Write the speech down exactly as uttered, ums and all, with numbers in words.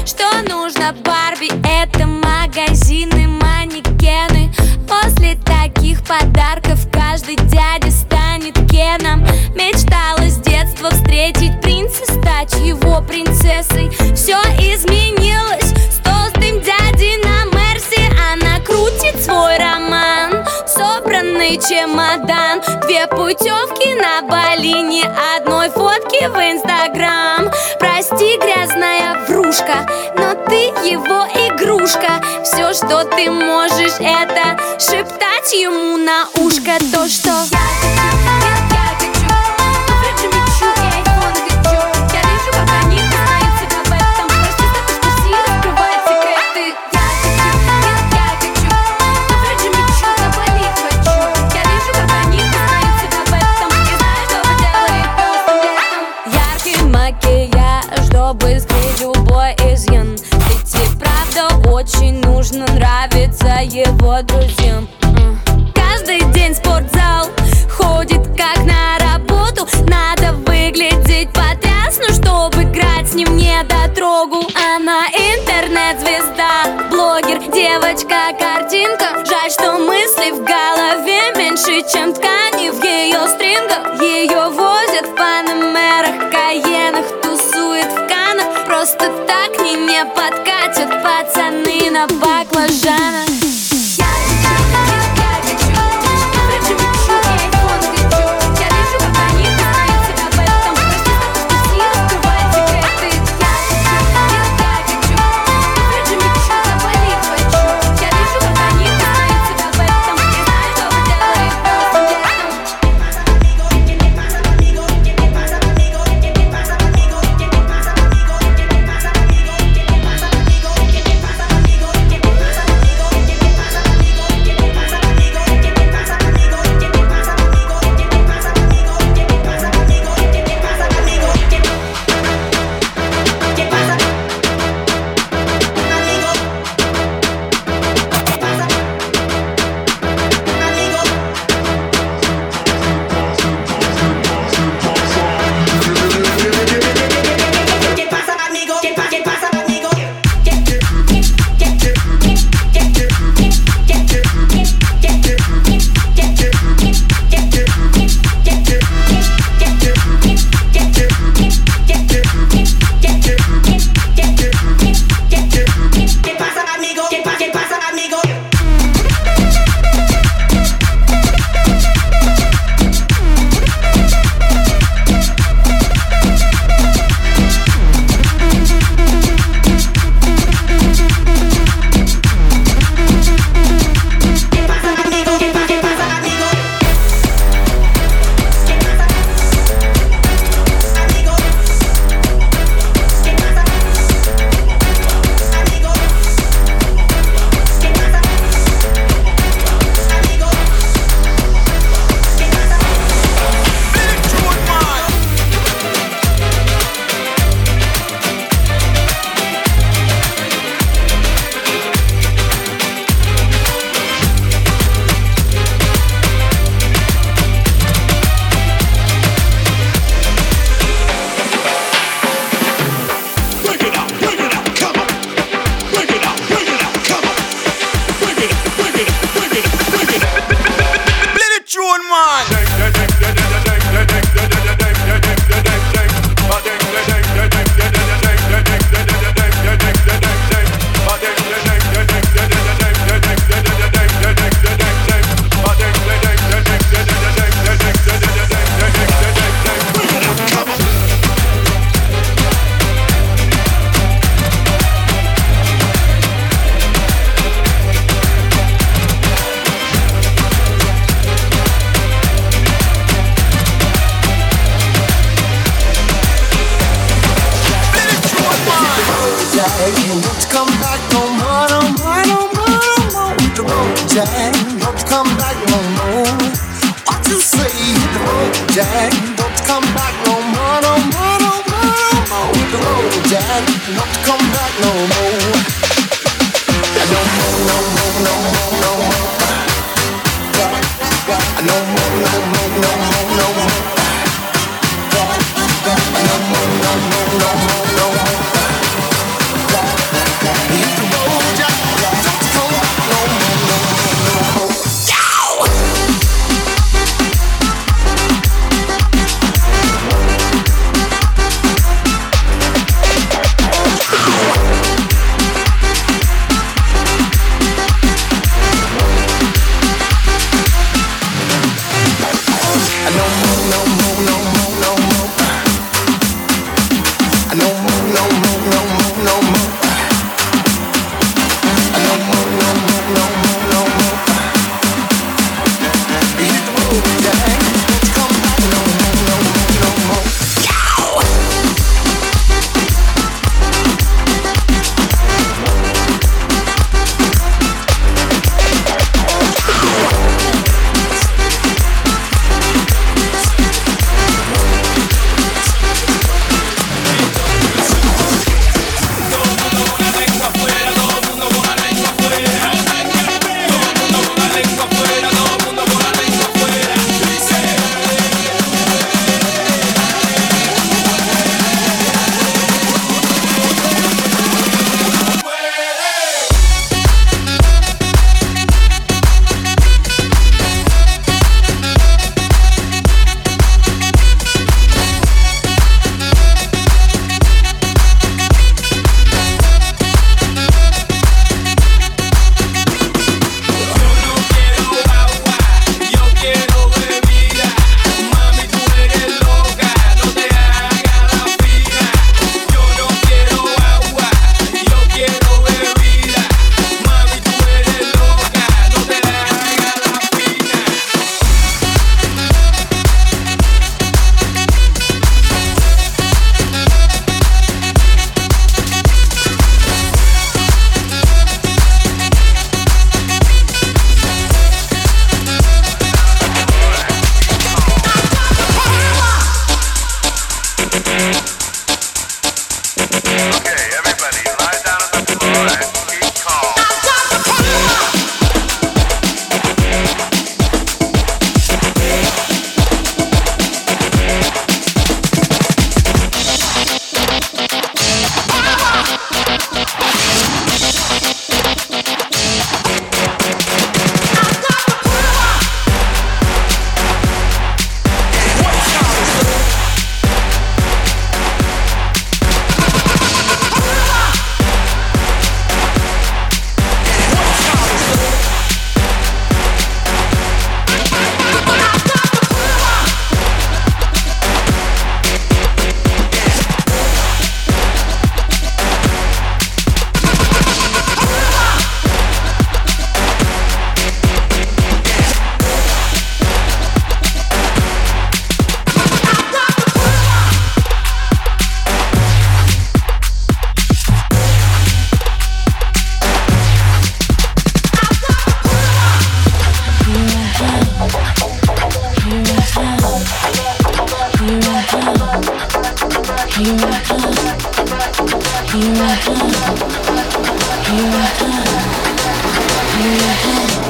Что нужно Барби? Это магазины, манекены. После таких подарков каждый дядя станет Кеном. Мечтала с детства встретить принца, стать его принцессой. Все изменилось с толстым дядей на Мерси. Она крутит свой роман, собранный чемодан, две путевки на Бали, ни одной фотки в Инстаграм. Прости, грязная врушка, но ты его игрушка. Все, что ты можешь, это шептать ему на ушко то, что я хочу, я, я хочу, мечу и айфон хочу. Я вижу, как они узнают себя в этом. Прости за то, что все раскрывают секреты. Я хочу, я, я хочу, мечу на Бали хочу. Я вижу, как они узнают себя в этом. И знаю, что вы делаете просто летом. Яркий макияж, чтобы скрыть любой изъян. Ведь и правда очень нужно нравиться его друзьям. Каждый день спортзал, ходит как на работу. Надо выглядеть потрясно, чтобы играть с ним недотрогу. Она интернет-звезда, блогер, девочка-картинка. Жаль, что мысли в голове меньше, чем ткани в ее стрингах. Ее возят в панамерах, каенах, тусует в Каннах. Просто так к ней не подкатят пацаны на баклажанах. Jack, don't come back no more, no more, no more, no more. Hit the road, Jack, don't come back no more. No more, no more, no more, no more. No more, no more, no more, no more. No more, no more, no more, no more. Here I come. Here I come.